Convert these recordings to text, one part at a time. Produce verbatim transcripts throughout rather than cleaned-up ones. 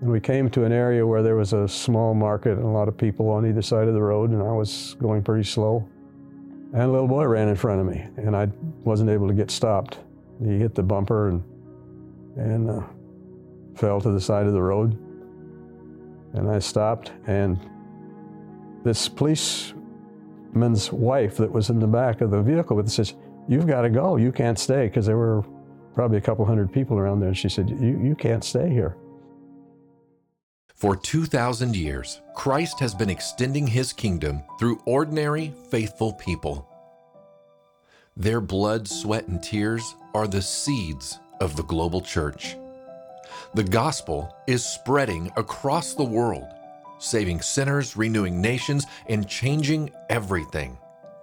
And we came to an area where there was a small market and a lot of people on either side of the road, and I was going pretty slow. And a little boy ran in front of me, and I wasn't able to get stopped. He hit the bumper and, and uh, fell to the side of the road. And I stopped, and this policeman's wife that was in the back of the vehicle with it says, "You've got to go, you can't stay," because there were probably a couple hundred people around there. And she said, you, you can't stay here. For two thousand years, Christ has been extending his kingdom through ordinary, faithful people. Their blood, sweat, and tears are the seeds of the global church. The gospel is spreading across the world, saving sinners, renewing nations, and changing everything.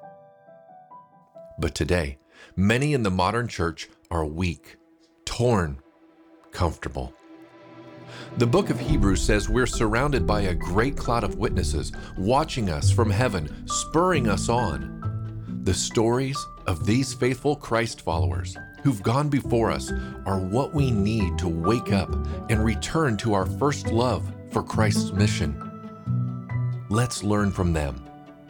But today, many in the modern church are weak, torn, comfortable. The book of Hebrews says we're surrounded by a great cloud of witnesses watching us from heaven, spurring us on. The stories of these faithful Christ followers who've gone before us are what we need to wake up and return to our first love for Christ's mission. Let's learn from them.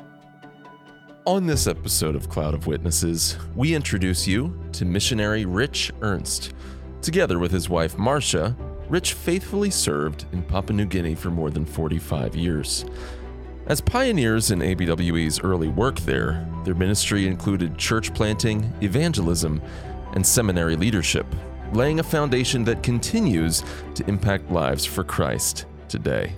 On this episode of Cloud of Witnesses, we introduce you to missionary Rich Ernst. Together with his wife Marcia, Rich faithfully served in Papua New Guinea for more than forty-five years. As pioneers in A B W E's early work there, their ministry included church planting, evangelism, and seminary leadership, laying a foundation that continues to impact lives for Christ today.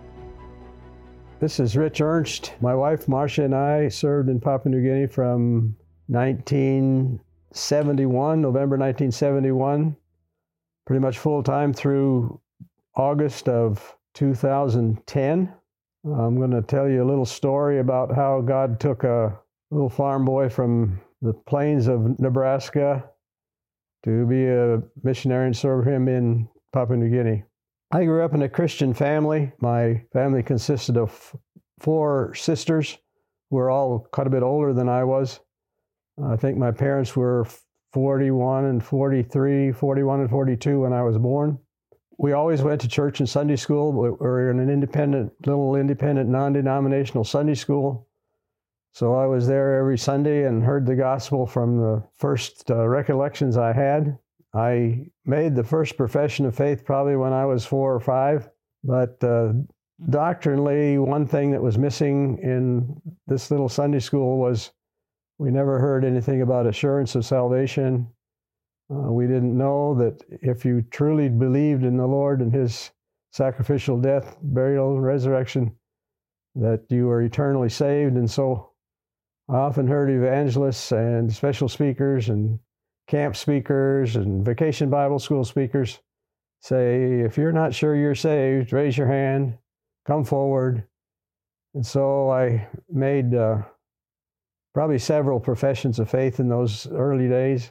This is Rich Ernst. My wife Marcia and I served in Papua New Guinea from nineteen seventy-one, November nineteen seventy-one, pretty much full-time through August of two thousand ten. I'm going to tell you a little story about how God took a little farm boy from the plains of Nebraska to be a missionary and serve him in Papua New Guinea. I grew up in a Christian family. My family consisted of four sisters who were all quite a bit older than I was. I think my parents were forty-one and forty-three, forty-one and forty-two when I was born. We always went to church and Sunday school. We were in an independent, little independent, non-denominational Sunday school. So I was there every Sunday and heard the gospel from the first uh, recollections I had. I made the first profession of faith probably when I was four or five, but uh, doctrinally, one thing that was missing in this little Sunday school was we never heard anything about assurance of salvation. Uh, we didn't know that if you truly believed in the Lord and his sacrificial death, burial, and resurrection, that you were eternally saved. And so I often heard evangelists and special speakers and camp speakers and vacation Bible school speakers say, if you're not sure you're saved, raise your hand, come forward. And so I made uh, probably several professions of faith in those early days.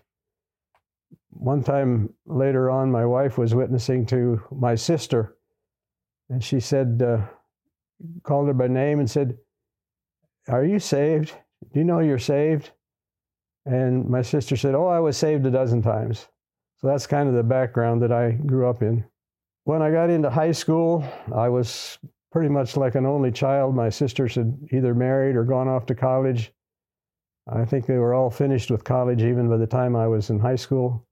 One time later on, my wife was witnessing to my sister, and she said, uh, called her by name and said, "Are you saved? Do you know you're saved?" And my sister said, "Oh, I was saved a dozen times." So that's kind of the background that I grew up in. When I got into high school, I was pretty much like an only child. My sisters had either married or gone off to college. I think they were all finished with college even by the time I was in high school.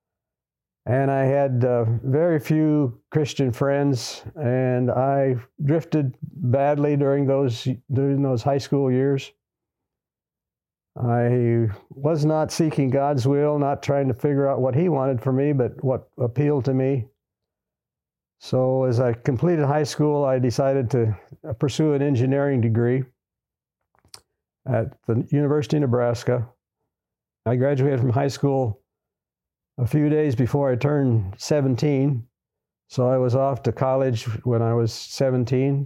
And I had uh, very few Christian friends, and I drifted badly during those during those high school years. I was not seeking God's will, not trying to figure out what he wanted for me, but what appealed to me. So as I completed high school, I decided to pursue an engineering degree at the University of Nebraska. I graduated from high school a few days before I turned seventeen, so I was off to college when I was seventeen.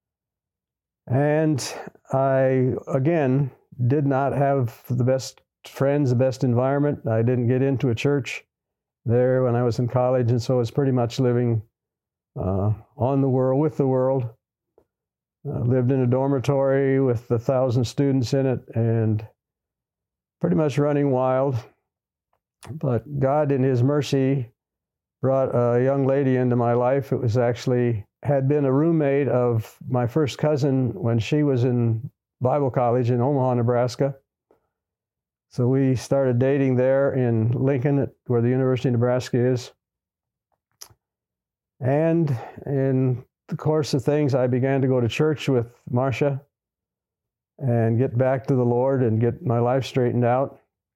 And I, again, did not have the best friends, the best environment. I didn't get into a church there when I was in college, and so I was pretty much living uh, on the world, with the world. Uh, lived in a dormitory with a thousand students in it, and pretty much running wild. But God, in his mercy, brought a young lady into my life. It was actually, had been a roommate of my first cousin when she was in Bible college in Omaha, Nebraska. So we started dating there in Lincoln, where the University of Nebraska is. And in the course of things, I began to go to church with Marcia and get back to the Lord and get my life straightened out.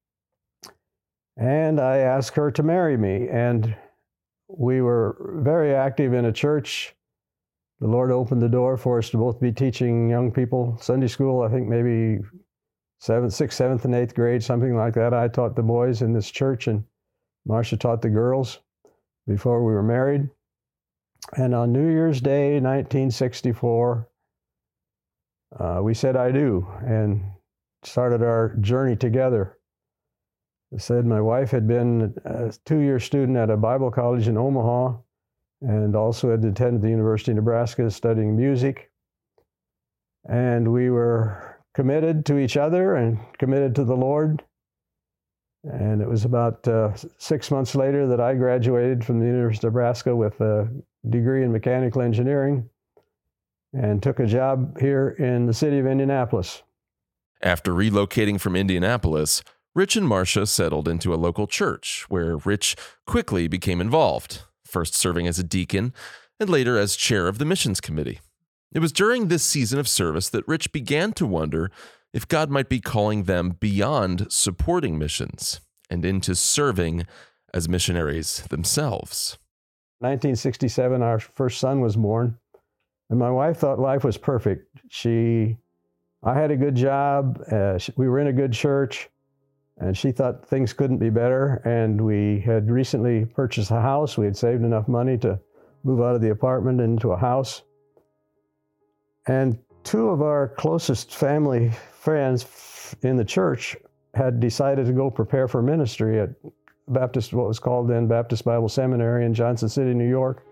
And I asked her to marry me. And we were very active in a church. The Lord opened the door for us to both be teaching young people Sunday school, I think maybe seventh, sixth, seventh, and eighth grade, something like that. I taught the boys in this church, and Marcia taught the girls before we were married. And on New Year's Day, nineteen sixty-four, uh, we said I do and started our journey together. I said my wife had been a two-year student at a Bible college in Omaha and also had attended the University of Nebraska studying music. And we were committed to each other and committed to the Lord. And it was about uh, six months later that I graduated from the University of Nebraska with a degree in mechanical engineering and took a job here in the city of Indianapolis. After relocating from Indianapolis, Rich and Marcia settled into a local church where Rich quickly became involved, first serving as a deacon and later as chair of the missions committee. It was during this season of service that Rich began to wonder if God might be calling them beyond supporting missions and into serving as missionaries themselves. nineteen sixty-seven, our first son was born, and my wife thought life was perfect. She, I had a good job, uh, we were in a good church, and she thought things couldn't be better. And we had recently purchased a house. We had saved enough money to move out of the apartment into a house. And two of our closest family friends in the church had decided to go prepare for ministry at Baptist, what was called then Baptist Bible Seminary in Johnson City, New York.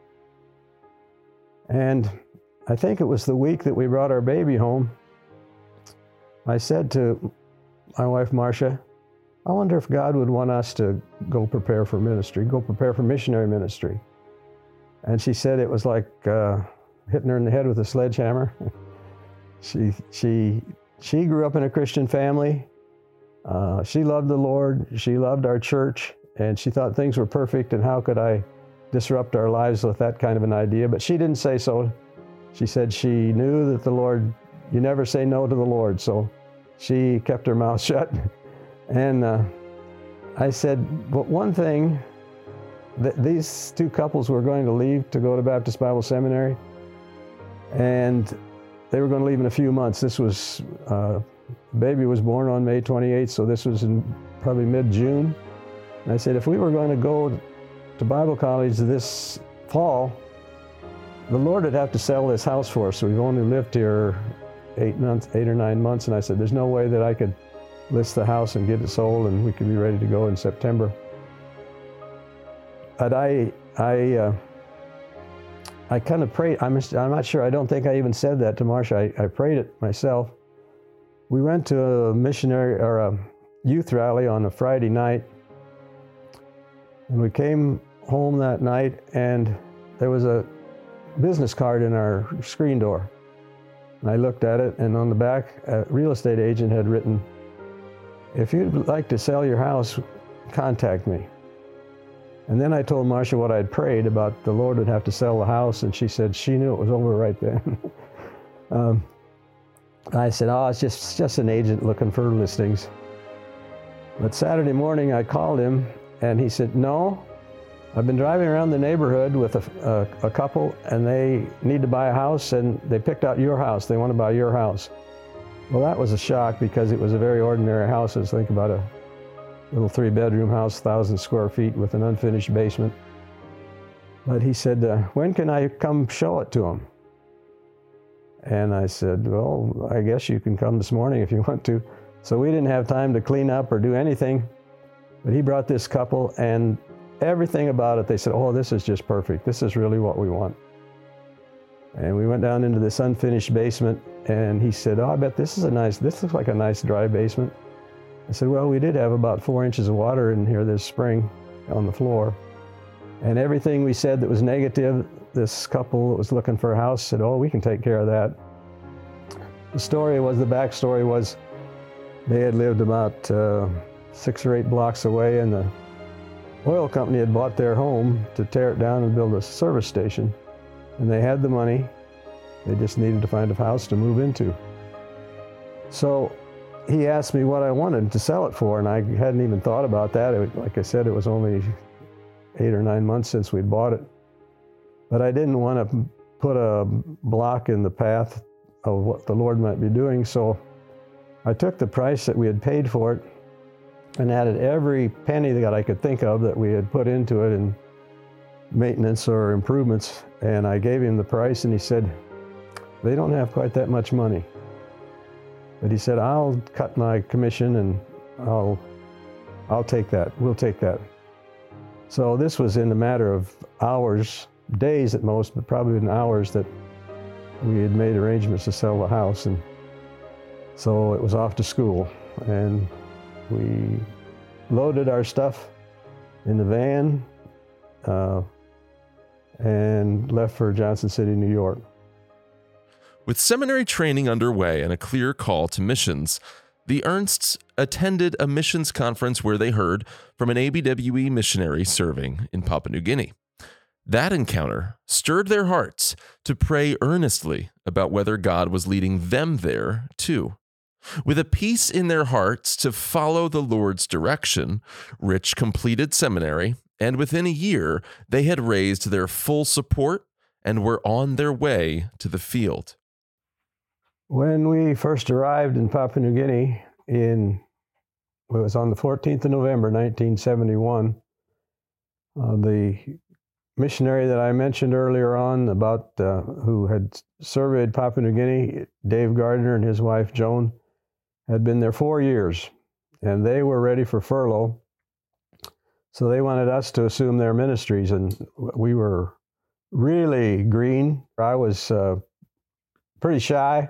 And I think it was the week that we brought our baby home, I said to my wife, Marcia, I wonder if God would want us to go prepare for ministry, go prepare for missionary ministry. And she said it was like uh, hitting her in the head with a sledgehammer. she, she, she grew up in a Christian family. Uh, she loved the Lord. She loved our church. And she thought things were perfect, and how could I disrupt our lives with that kind of an idea? But she didn't say so. She said she knew that the Lord, you never say no to the Lord. So she kept her mouth shut. And uh, I said, but one thing, th- these two couples were going to leave to go to Baptist Bible Seminary, and they were going to leave in a few months. This was, uh, baby was born on May twenty-eighth, so this was in probably mid-June. And I said, if we were going to go to Bible college this fall, the Lord would have to sell this house for us. We've only lived here eight months, eight or nine months, and I said, there's no way that I could list the house and get it sold and we could be ready to go in September. But I, I, uh, I kind of prayed. I'm, I'm not sure. I don't think I even said that to Marcia. I, I prayed it myself. We went to a missionary or a youth rally on a Friday night, and we came home that night, and there was a business card in our screen door. And I looked at it, and on the back, a real estate agent had written, if you'd like to sell your house, contact me. And then I told Marcia what I'd prayed about the Lord would have to sell the house, and she said she knew it was over right then. um, I said, oh, it's just, it's just an agent looking for listings. But Saturday morning I called him, and he said, no, I've been driving around the neighborhood with a, a, a couple, and they need to buy a house, and they picked out your house. They want to buy your house. Well, that was a shock because it was a very ordinary house. Let's think about a little three-bedroom house, one thousand square feet with an unfinished basement. But he said, uh, when can I come show it to him? And I said, well, I guess you can come this morning if you want to. So we didn't have time to clean up or do anything. But he brought this couple, and everything about it, they said, oh, this is just perfect. This is really what we want. And we went down into this unfinished basement, and he said, oh, I bet this is a nice, this looks like a nice dry basement. I said, well, we did have about four inches of water in here this spring on the floor. And everything we said that was negative, this couple that was looking for a house said, oh, we can take care of that. The story was, the backstory was, they had lived about uh, six or eight blocks away, and the oil company had bought their home to tear it down and build a service station. And they had the money. They just needed to find a house to move into. So he asked me what I wanted to sell it for, and I hadn't even thought about that. It, like I said, it was only eight or nine months since we'd bought it. But I didn't want to put a block in the path of what the Lord might be doing, so I took the price that we had paid for it and added every penny that I could think of that we had put into it in maintenance or improvements, and I gave him the price, and he said, they don't have quite that much money. But he said, I'll cut my commission and I'll, I'll take that, we'll take that. So this was in a matter of hours, days at most, but probably in hours that we had made arrangements to sell the house. And so it was off to school, and we loaded our stuff in the van uh, and left for Johnson City, New York. With seminary training underway and a clear call to missions, the Ernsts attended a missions conference where they heard from an A B W E missionary serving in Papua New Guinea. That encounter stirred their hearts to pray earnestly about whether God was leading them there too. With a peace in their hearts to follow the Lord's direction, Rich completed seminary, and within a year, they had raised their full support and were on their way to the field. When we first arrived in Papua New Guinea, in, it was on the fourteenth of November, nineteen seventy-one, uh, the missionary that I mentioned earlier on about uh, who had surveyed Papua New Guinea, Dave Gardner and his wife Joan, had been there four years, and they were ready for furlough. So they wanted us to assume their ministries, and we were really green. I was uh, pretty shy.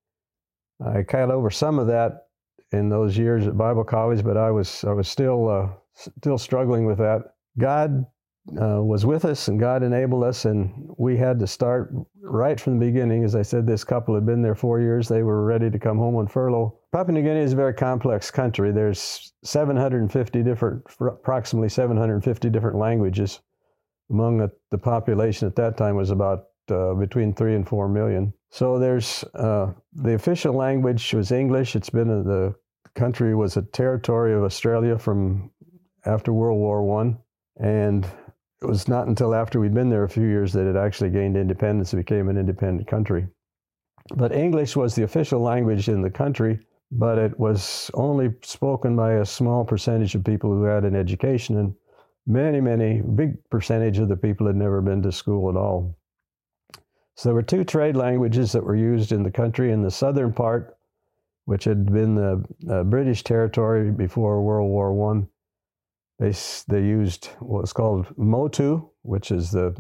I got over some of that in those years at Bible college, but I was I was still uh, still struggling with that. God uh, was with us, and God enabled us, and we had to start right from the beginning. As I said, this couple had been there four years. They were ready to come home on furlough. Papua New Guinea is a very complex country. There's seven hundred fifty different, approximately seven hundred fifty different languages. Among the, the population at that time was about uh, between three and four million. So there's, uh, the official language was English. It's been, a, the country was a territory of Australia from after World War One. And it was not until after we'd been there a few years that it actually gained independence and became an independent country. But English was the official language in the country, but it was only spoken by a small percentage of people who had an education, and many, many, big percentage of the people had never been to school at all. So there were two trade languages that were used in the country. In the southern part, which had been the uh, British territory before World War One, they they used what was called Motu, which is the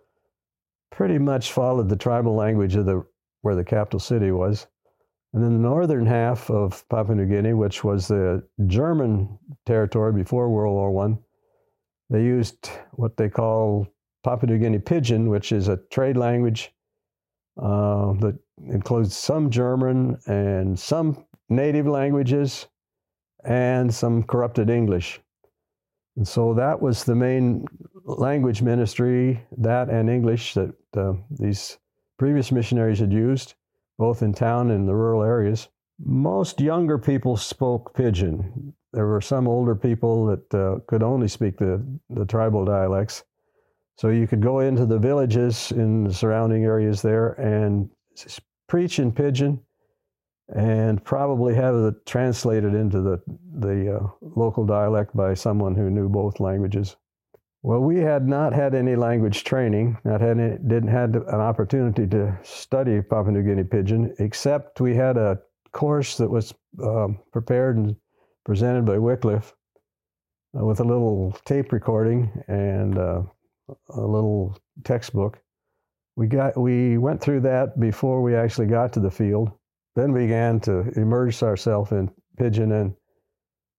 pretty much followed the tribal language of the where the capital city was. And then the northern half of Papua New Guinea, which was the German territory before World War One, they used what they call Papua New Guinea Pidgin, which is a trade language uh, that includes some German and some native languages and some corrupted English. And so that was the main language ministry, that and English, that uh, these previous missionaries had used, both in town and in the rural areas. Most younger people spoke Pidgin. There were some older people that uh, could only speak the, the tribal dialects. So you could go into the villages in the surrounding areas there and preach in Pidgin and probably have it translated into the, the uh, local dialect by someone who knew both languages. Well, we had not had any language training, not had any, didn't had an opportunity to study Papua New Guinea Pidgin, except we had a course that was uh, prepared and presented by Wycliffe uh, with a little tape recording and uh, a little textbook. We got we went through that before we actually got to the field, then began to immerse ourselves in Pidgin, and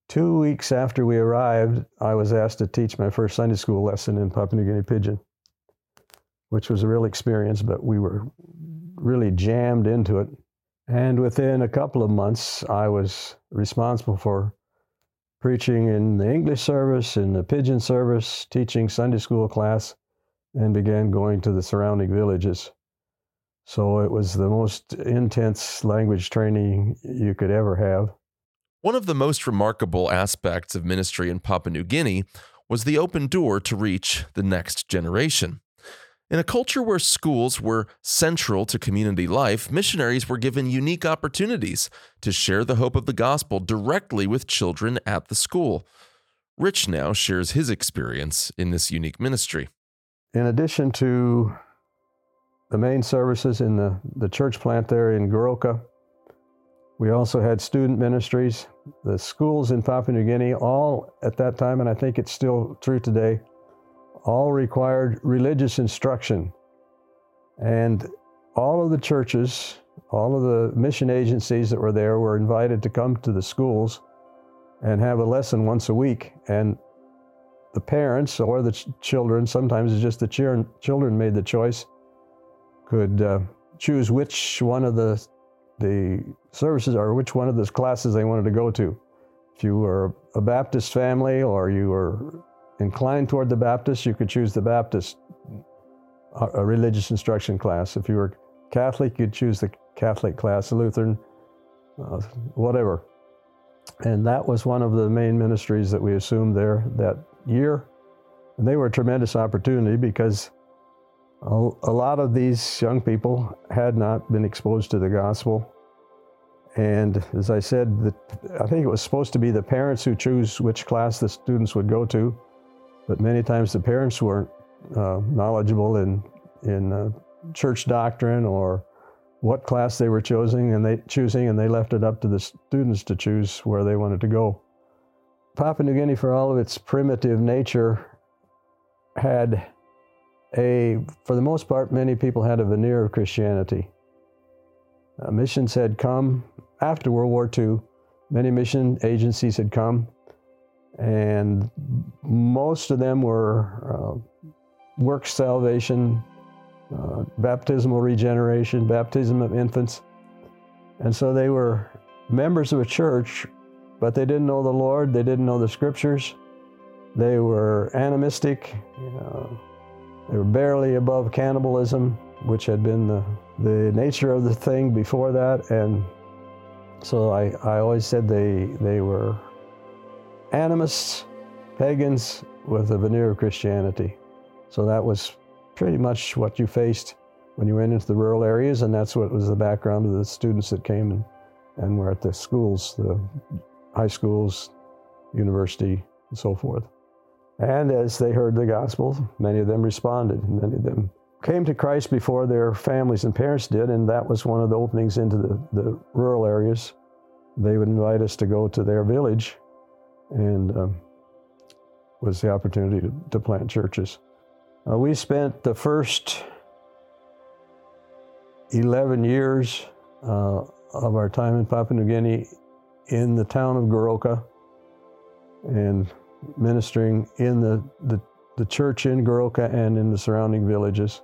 Two weeks after we arrived, I was asked to teach my first Sunday school lesson in Papua New Guinea Pidgin, which was a real experience, but we were really jammed into it. And within a couple of months, I was responsible for preaching in the English service, in the Pidgin service, teaching Sunday school class, and began going to the surrounding villages. So it was the most intense language training you could ever have. One of the most remarkable aspects of ministry in Papua New Guinea was the open door to reach the next generation. In a culture where schools were central to community life, missionaries were given unique opportunities to share the hope of the gospel directly with children at the school. Rich now shares his experience in this unique ministry. In addition to the main services in the, the church plant there in Goroka, we also had student ministries. The schools in Papua New Guinea, all at that time, and I think it's still true today, all required religious instruction. And all of the churches, all of the mission agencies that were there were invited to come to the schools and have a lesson once a week. And the parents or the ch- children, sometimes it's just the ch- children made the choice, could uh, choose which one of the the services or which one of the classes they wanted to go to. If you were a Baptist family or you were inclined toward the Baptist, you could choose the Baptist, a religious instruction class. If you were Catholic, you'd choose the Catholic class, Lutheran, uh, whatever. And that was one of the main ministries that we assumed there that year. And they were a tremendous opportunity because a, a lot of these young people had not been exposed to the gospel. And as I said, the, I think it was supposed to be the parents who choose which class the students would go to, but many times the parents weren't uh, knowledgeable in, in uh, church doctrine or what class they were choosing, and they choosing, and they left it up to the students to choose where they wanted to go. Papua New Guinea, for all of its primitive nature, had a, for the most part, many people had a veneer of Christianity. Uh, missions had come after World War Two. Many mission agencies had come, and most of them were uh, works salvation, uh, baptismal regeneration, baptism of infants. And so they were members of a church, but they didn't know the Lord, they didn't know the scriptures, they were animistic, uh, they were barely above cannibalism, which had been the, the nature of the thing before that. And so I, I always said they, they were animists, pagans with a veneer of Christianity. So that was pretty much what you faced when you went into the rural areas, and that's what was the background of the students that came and, and were at the schools, the high schools, university, and so forth. And as they heard the gospel, many of them responded. Many of them came to Christ before their families and parents did, and that was one of the openings into the, the rural areas. They would invite us to go to their village, and um, was the opportunity to, to plant churches. Uh, we spent the first eleven years uh, of our time in Papua New Guinea in the town of Goroka and ministering in the, the, the church in Goroka and in the surrounding villages.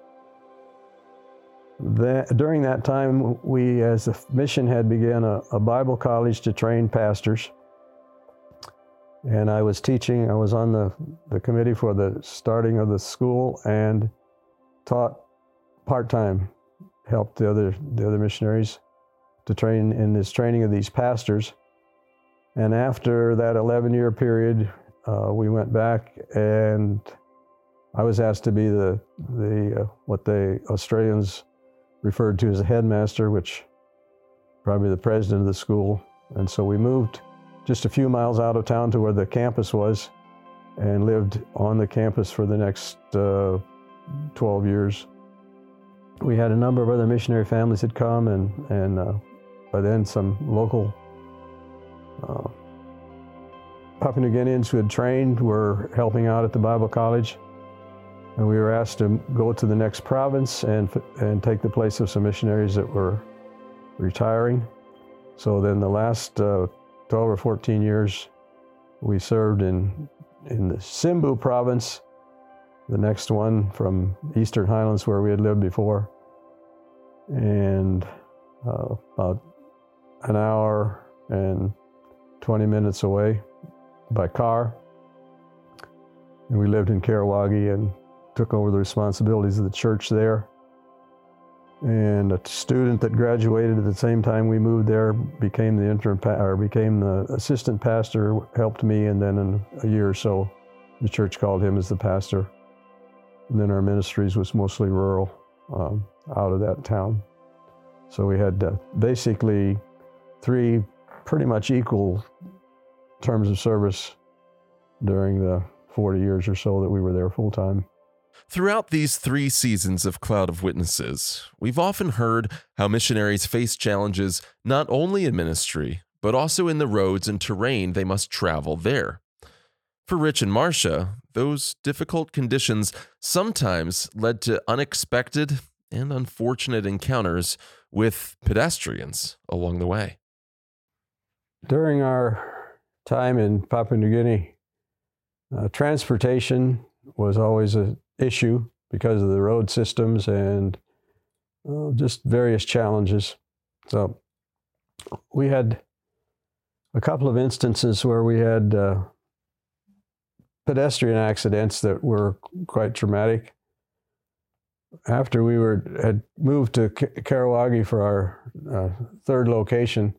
That, during that time, we as a mission had begun a, a Bible college to train pastors. And I was teaching, I was on the, the committee for the starting of the school and taught part-time, helped the other, the other missionaries to train in this training of these pastors. And after that eleven-year period, uh, we went back, and I was asked to be the, the uh, what the Australians referred to as a headmaster, which probably the president of the school. And so we moved just a few miles out of town to where the campus was and lived on the campus for the next uh, twelve years. We had a number of other missionary families that come, and, and uh, by then some local uh, Papua New Guineans who had trained were helping out at the Bible college. And we were asked to go to the next province and, and take the place of some missionaries that were retiring. So then the last uh, twelve or fourteen years, We served in, in the Simbu province, the next one from Eastern Highlands where we had lived before, and uh, about an hour and twenty minutes away by car. And we lived in Karawagi and took over the responsibilities of the church there. And a student that graduated at the same time we moved there became the interim pa- or became the assistant pastor, helped me, and then in a year or so, the church called him as the pastor. And then our ministries was mostly rural, um, out of that town. So we had uh, basically three pretty much equal terms of service during the forty years or so that we were there full time. Throughout these three seasons of Cloud of Witnesses, we've often heard how missionaries face challenges not only in ministry, but also in the roads and terrain they must travel there. For Rich and Marcia, those difficult conditions sometimes led to unexpected and unfortunate encounters with pedestrians along the way. During our time in Papua New Guinea, uh, transportation was always an issue because of the road systems and uh, just various challenges. So we had a couple of instances where we had uh, pedestrian accidents that were quite traumatic. After we were had moved to Karawagi for our uh, third location,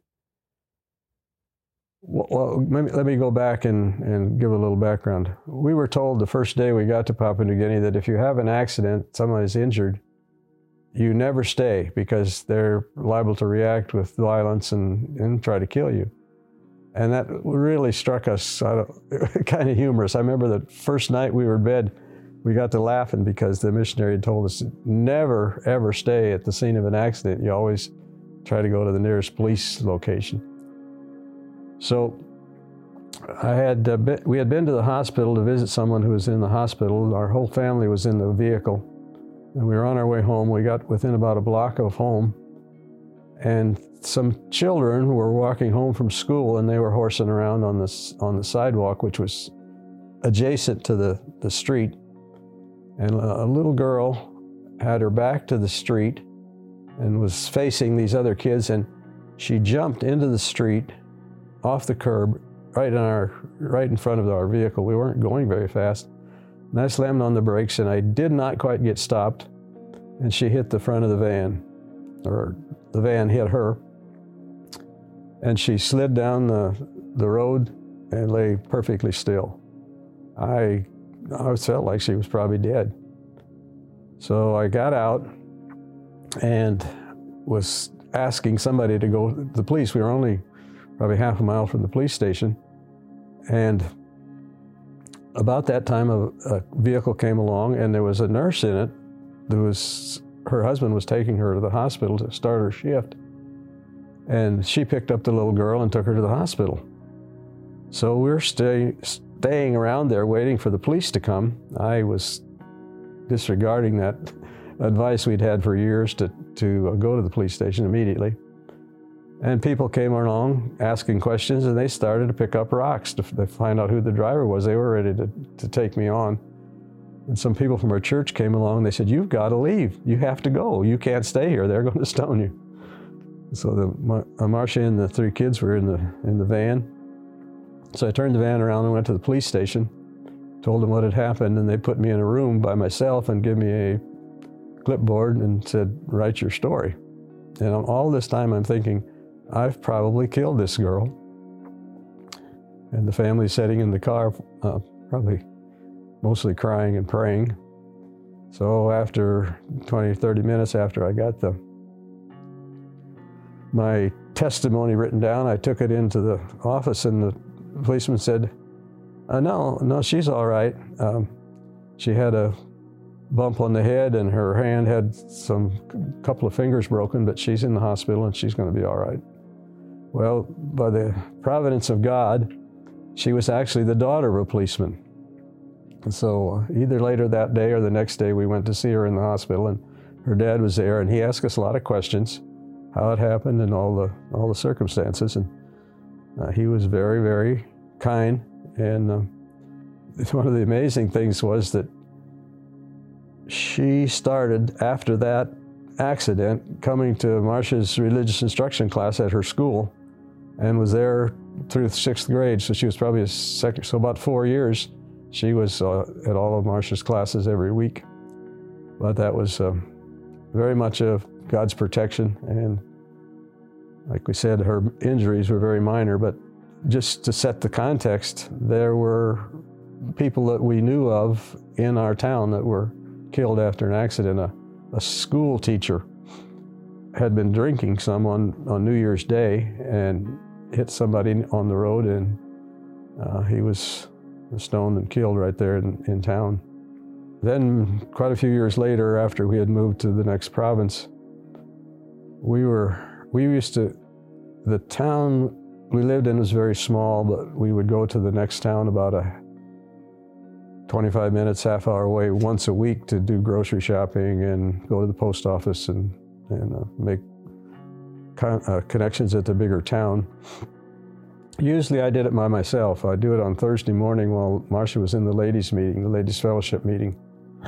well, let me, let me go back and, and give a little background. We were told the first day we got to Papua New Guinea that if you have an accident, somebody's injured, you never stay because they're liable to react with violence and, and try to kill you. And that really struck us kind of humorous. I remember the first night we were in bed, we got to laughing because the missionary had told us never, ever stay at the scene of an accident. You always try to go to the nearest police location. So I had uh, been, we had been to the hospital to visit someone who was in the hospital. Our whole family was in the vehicle, and we were on our way home. We got within about a block of home, and some children were walking home from school, and they were horsing around on this on the sidewalk, which was adjacent to the, the street. And a, a little girl had her back to the street and was facing these other kids, and she jumped into the street off the curb right on our right in front of our vehicle. We weren't going very fast. And I slammed on the brakes, and I did not quite get stopped, and she hit the front of the van, or the van hit her, and she slid down the, the road and lay perfectly still. I, I felt like she was probably dead. So I got out and was asking somebody to go to the police. We were only probably half a mile from the police station. And about that time, a, a vehicle came along, and there was a nurse in it who was, her husband was taking her to the hospital to start her shift. And she picked up the little girl and took her to the hospital. So we were stay, staying around there waiting for the police to come. I was disregarding that advice we'd had for years to, to go to the police station immediately. And people came along asking questions, and they started to pick up rocks to, to find out who the driver was. They were ready to, to take me on. And some people from our church came along, and they said, "You've got to leave. You have to go. You can't stay here. They're going to stone you." So the, Mar- Marcia and the three kids were in the, in the van. So I turned the van around and went to the police station, told them what had happened, and they put me in a room by myself and gave me a clipboard and said, "Write your story." And all this time I'm thinking, I've probably killed this girl. And the family sitting in the car, uh, probably mostly crying and praying. So after twenty, thirty minutes after I got the my testimony written down, I took it into the office, and the policeman said, uh, no, no, she's all right. Um, she had a bump on the head, and her hand had some couple of fingers broken, but she's in the hospital and she's going to be all right. Well, by the providence of God, she was actually the daughter of a policeman. And so either later that day or the next day, we went to see her in the hospital, and her dad was there, and he asked us a lot of questions, how it happened and all the all the circumstances. And uh, he was very, very kind And um, one of the amazing things was that she started, after that accident, coming to Marcia's religious instruction class at her school, and was there through sixth grade. So she was probably a second, so about four years, she was uh, at all of Marcia's classes every week. But that was uh, very much of God's protection. And like we said, her injuries were very minor, but just to set the context, there were people that we knew of in our town that were killed after an accident. A, a school teacher had been drinking some on, on New Year's Day and hit somebody on the road, and uh, he was stoned and killed right there in, in town. Then quite a few years later, after we had moved to the next province, we were, we used to, the town we lived in was very small, but we would go to the next town about a twenty-five minutes, half hour away once a week to do grocery shopping and go to the post office and, and uh, make con uh, connections at the bigger town. Usually I did it by myself. I'd do it on Thursday morning while Marcia was in the ladies' meeting, the ladies' fellowship meeting.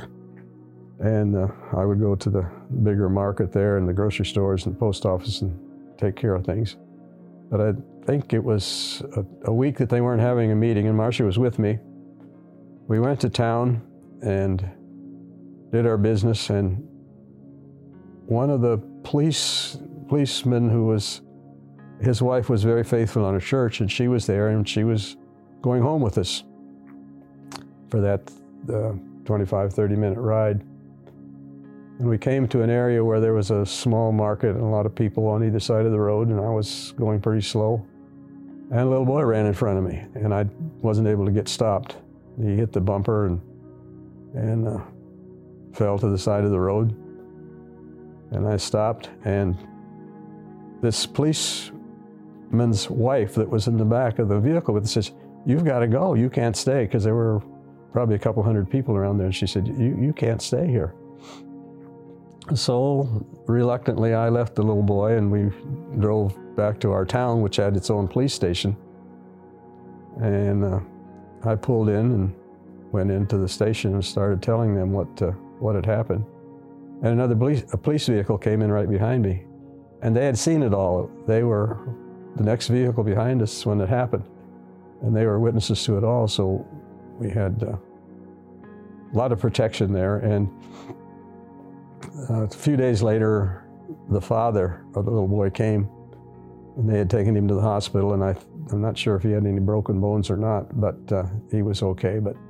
And uh, I would go to the bigger market there and the grocery stores and post office and take care of things. But I think it was a, a week that they weren't having a meeting, and Marcia was with me. We went to town and did our business, and one of the police policemen who was, his wife was very faithful on her church, and she was there, and she was going home with us for that uh, twenty-five, thirty minute ride. And we came to an area where there was a small market and a lot of people on either side of the road, and I was going pretty slow. And a little boy ran in front of me, and I wasn't able to get stopped. He hit the bumper and, and uh, fell to the side of the road. And I stopped, and this policeman's wife that was in the back of the vehicle with us says, "You've got to go, you can't stay," because there were probably a couple hundred people around there. And she said, you, you can't stay here. So reluctantly, I left the little boy, and we drove back to our town, which had its own police station. And uh, I pulled in and went into the station and started telling them what uh, what had happened. And another police, a police vehicle came in right behind me, and they had seen it all. They were the next vehicle behind us when it happened, and they were witnesses to it all. So we had uh, a lot of protection there. And uh, a few days later, the father of the little boy came, and they had taken him to the hospital, and I, I'm not sure if he had any broken bones or not, but uh, he was okay. But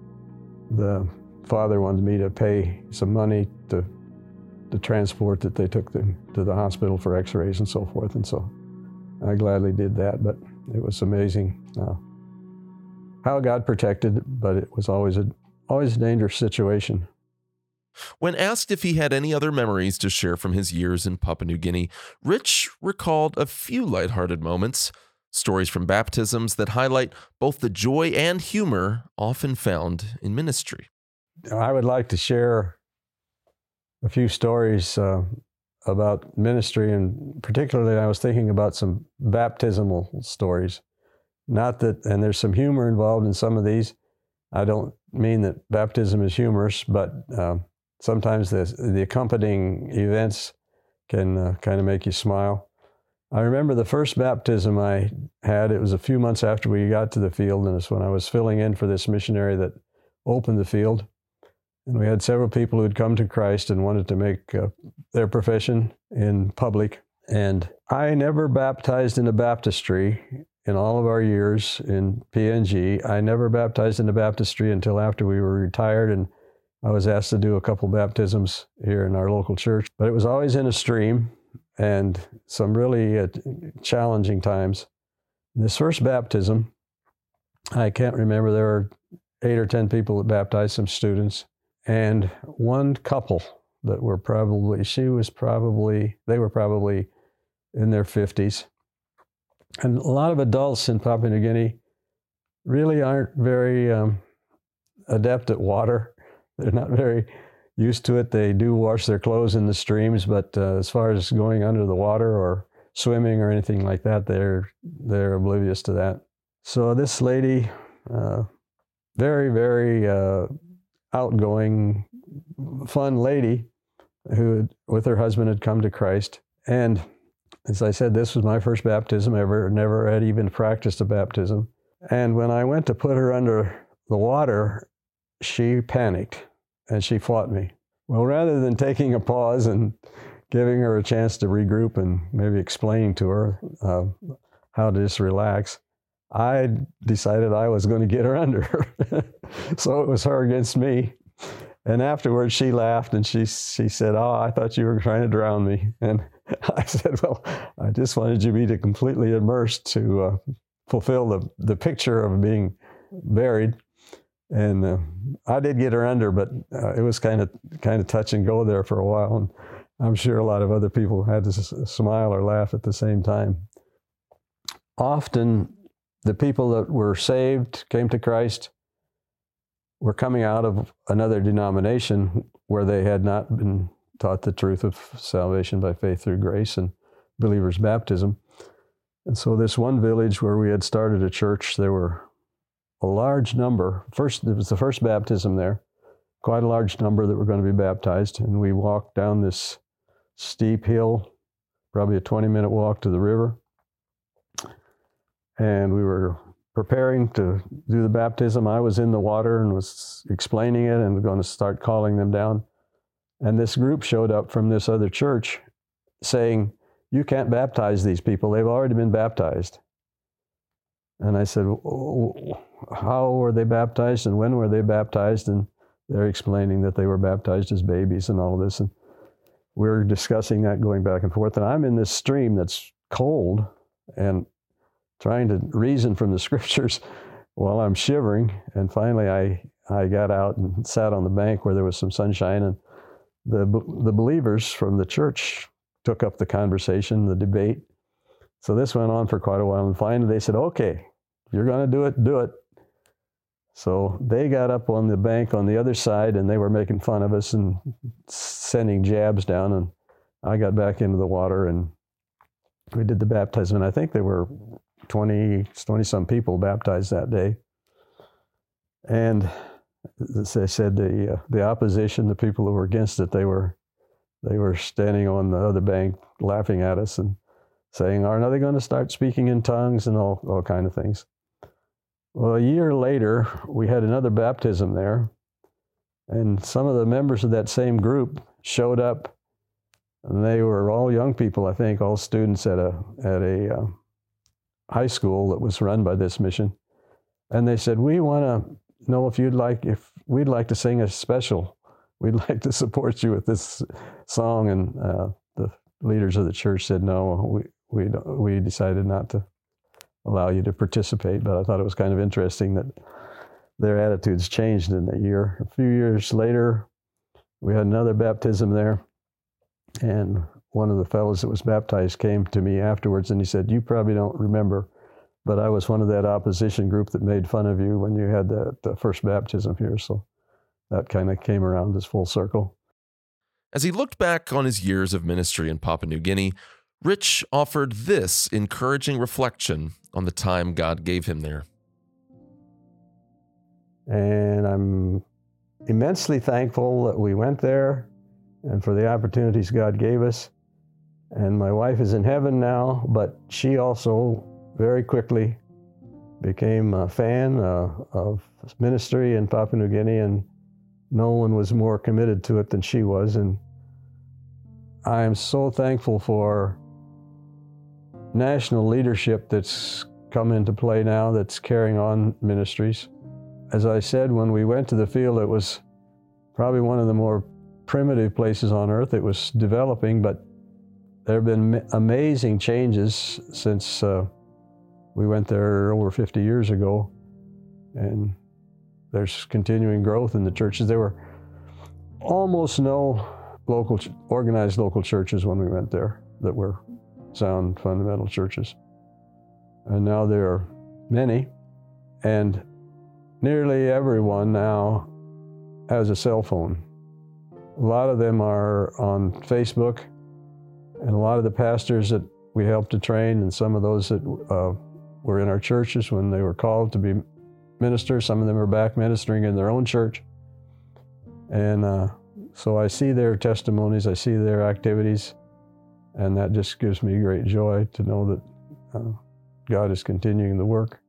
the father wanted me to pay some money to, to transport that they took them to the hospital for x-rays and so forth, and so I gladly did that. But it was amazing uh, how God protected, but it was always a, always a dangerous situation. When asked if he had any other memories to share from his years in Papua New Guinea, Rich recalled a few lighthearted moments, stories from baptisms that highlight both the joy and humor often found in ministry. I would like to share a few stories uh, about ministry, and particularly I was thinking about some baptismal stories. Not that, and there's some humor involved in some of these. I don't mean that baptism is humorous, but uh, sometimes the, the accompanying events can uh, kind of make you smile. I remember the first baptism I had, it was a few months after we got to the field, and it's when I was filling in for this missionary that opened the field. And we had several people who had come to Christ and wanted to make uh, their profession in public. And I never baptized in a baptistry in all of our years in P N G. I never baptized in a baptistry until after we were retired, and I was asked to do a couple baptisms here in our local church. But it was always in a stream, and some really uh, challenging times. This first baptism, I can't remember, there were eight or ten people that baptized, some students, and one couple that were probably, she was probably, they were probably in their fifties. And a lot of adults in Papua New Guinea really aren't very um, adept at water. They're not very used to it. They do wash their clothes in the streams, but uh, as far as going under the water or swimming or anything like that, they're they're oblivious to that. So this lady uh, very, very uh, outgoing, fun lady who, with her husband, had come to Christ. And as I said, this was my first baptism ever. Never had even practiced a baptism. And when I went to put her under the water, she panicked and she fought me. Well, rather than taking a pause and giving her a chance to regroup and maybe explaining to her uh, how to just relax, I decided I was going to get her under her. So it was her against me. And afterwards she laughed and she she said, "Oh, I thought you were trying to drown me." And I said, "Well, I just wanted you to be completely immersed to uh, fulfill the, the picture of being buried." And uh, I did get her under, but uh, it was kind of kind of touch and go there for a while. And I'm sure a lot of other people had to s- smile or laugh at the same time. Often, the people that were saved, came to Christ, were coming out of another denomination where they had not been taught the truth of salvation by faith through grace and believer's baptism. And so this one village where we had started a church, there were a large number. First, it was the first baptism there, quite a large number that were going to be baptized. And we walked down this steep hill, probably a twenty-minute walk to the river. And we were preparing to do the baptism. I was in the water and was explaining it and going to start calling them down. And this group showed up from this other church saying, "You can't baptize these people. They've already been baptized." And I said, "How were they baptized and when were they baptized?" And they're explaining that they were baptized as babies and all of this. And we're discussing that, going back and forth. And I'm in this stream that's cold and trying to reason from the scriptures while I'm shivering. And finally I, I got out and sat on the bank where there was some sunshine. And the, the believers from the church took up the conversation, the debate. So this went on for quite a while, and finally they said, "Okay, if you're going to do it, do it." So they got up on the bank on the other side, and they were making fun of us and sending jabs down, and I got back into the water, and we did the baptism. And I think there were twenty, twenty-some people baptized that day. And as they said, the uh, the opposition, the people who were against it, they were they were standing on the other bank laughing at us and saying, "Are they going to start speaking in tongues?" and all, all kind of things. Well, a year later, we had another baptism there, and some of the members of that same group showed up, and they were all young people, I think, all students at a at a uh, high school that was run by this mission. And they said, "We want to know if you'd like, if we'd like to sing a special. We'd like to support you with this song." And uh, the leaders of the church said, "No, we we we decided not to allow you to participate." But I thought it was kind of interesting that their attitudes changed in that year. A few years later, we had another baptism there, and one of the fellows that was baptized came to me afterwards, and he said, "You probably don't remember, but I was one of that opposition group that made fun of you when you had that uh, first baptism here." So that kind of came around as full circle. As he looked back on his years of ministry in Papua New Guinea, Rich offered this encouraging reflection on the time God gave him there. And I'm immensely thankful that we went there and for the opportunities God gave us. And my wife is in heaven now, but she also very quickly became a fan uh, of ministry in Papua New Guinea, and no one was more committed to it than she was. And I am so thankful for national leadership that's come into play now that's carrying on ministries. As I said, when we went to the field, it was probably one of the more primitive places on earth. It was developing, but there have been amazing changes since uh, we went there over fifty years ago. And there's continuing growth in the churches. There were almost no local, organized local churches when we went there that were sound fundamental churches. And now there are many, and nearly everyone now has a cell phone. A lot of them are on Facebook, and a lot of the pastors that we helped to train, and some of those that uh, were in our churches when they were called to be ministers. Some of them are back ministering in their own church. And uh, so I see their testimonies, I see their activities, and that just gives me great joy to know that uh, God is continuing the work.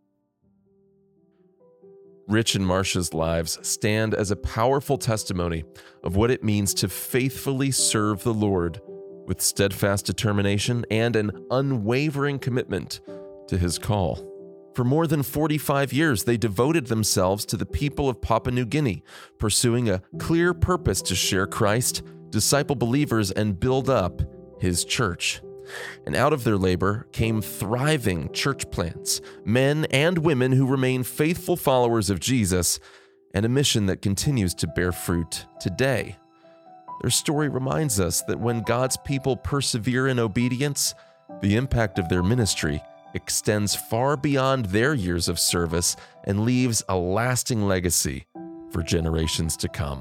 Rich and Marcia's lives stand as a powerful testimony of what it means to faithfully serve the Lord with steadfast determination and an unwavering commitment to His call. For more than forty-five years, they devoted themselves to the people of Papua New Guinea, pursuing a clear purpose to share Christ, disciple believers, and build up His church. And out of their labor came thriving church plants, men and women who remain faithful followers of Jesus, and a mission that continues to bear fruit today. Their story reminds us that when God's people persevere in obedience, the impact of their ministry extends far beyond their years of service and leaves a lasting legacy for generations to come.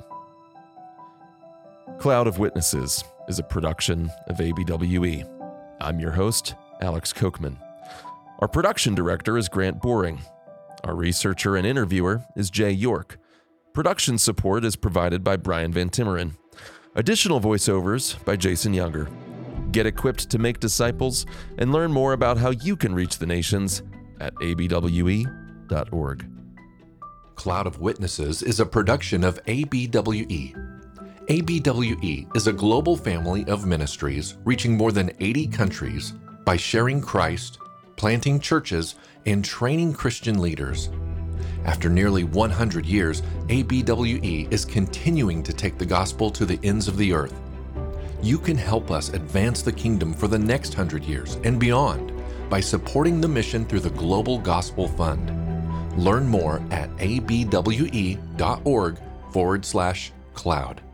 Cloud of Witnesses is a production of A B W E. I'm your host, Alex Kochman. Our production director is Grant Boring. Our researcher and interviewer is Jay York. Production support is provided by Brian Van Timmeren. Additional voiceovers by Jason Younger. Get equipped to make disciples and learn more about how you can reach the nations at A B W E dot org. Cloud of Witnesses is a production of A B W E. A B W E is a global family of ministries reaching more than eighty countries by sharing Christ, planting churches, and training Christian leaders. After nearly one hundred years, A B W E is continuing to take the gospel to the ends of the earth. You can help us advance the kingdom for the next hundred years and beyond by supporting the mission through the Global Gospel Fund. Learn more at A B W E dot org forward slash cloud.